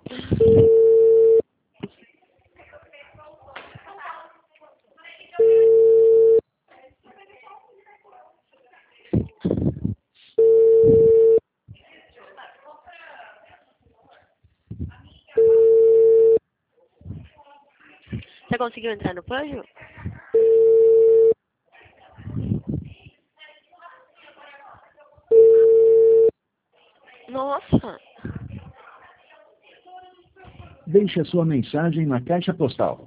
Você conseguiu entrar no Panjo? Nossa! Deixe a sua mensagem na caixa postal.